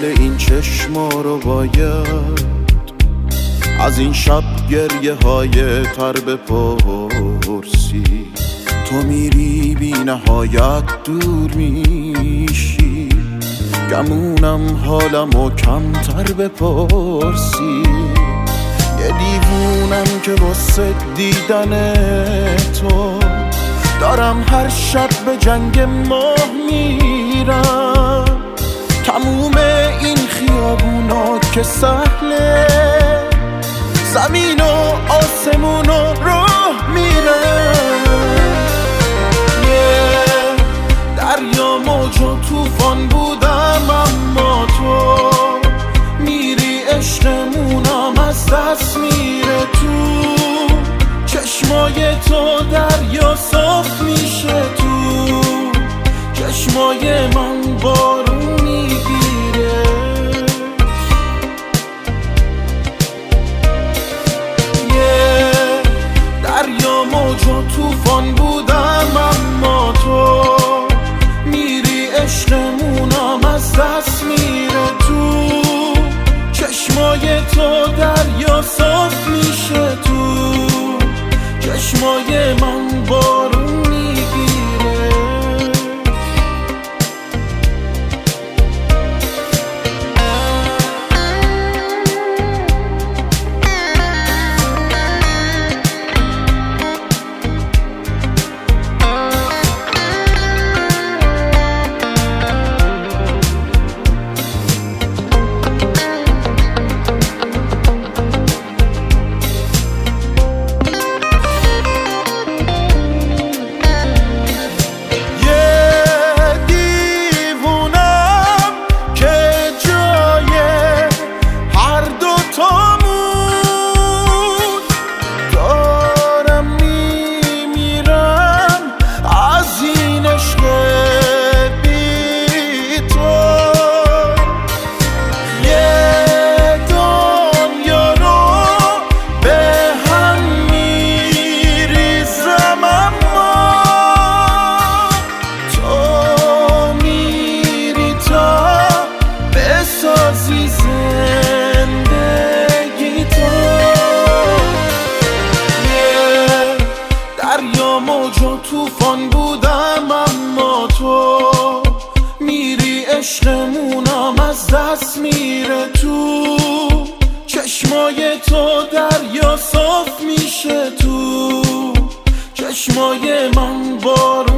حال این چشما رو باید از این شب گریه های تر بپرسی. تو میری بی نهایت دور میشی، گمونم حالمو کمتر بپرسی. یه دیوونم که واسه دیدن تو دارم هر شب به جنگ ماه میرم. تموم این خیابونا که سهله، زمین و آسمون و راه میره. دریا موج و توفان بودم اما تو میری، عشقمونم از دست میره. تو چشمای تو دریا صاف میشه، تو چشمای من بارون میگیره. دریا موج و توفان بودم اما تو میری، عشقمونم از دست میره. تو چشمای تو دریا صاف میشه، تو چشمای من بارون میگیره. دریا موج و توفان بودم اما تو میری، عشقمونم از دست میره. تو چشمای تو دریا صاف میشه، تو چشمای من بارون